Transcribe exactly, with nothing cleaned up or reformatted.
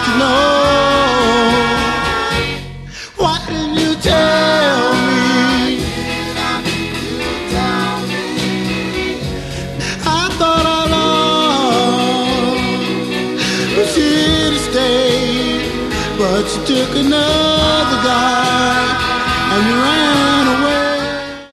to know. Why didn't you tell me? I thought our love was here to stay, but you took another guy and you ran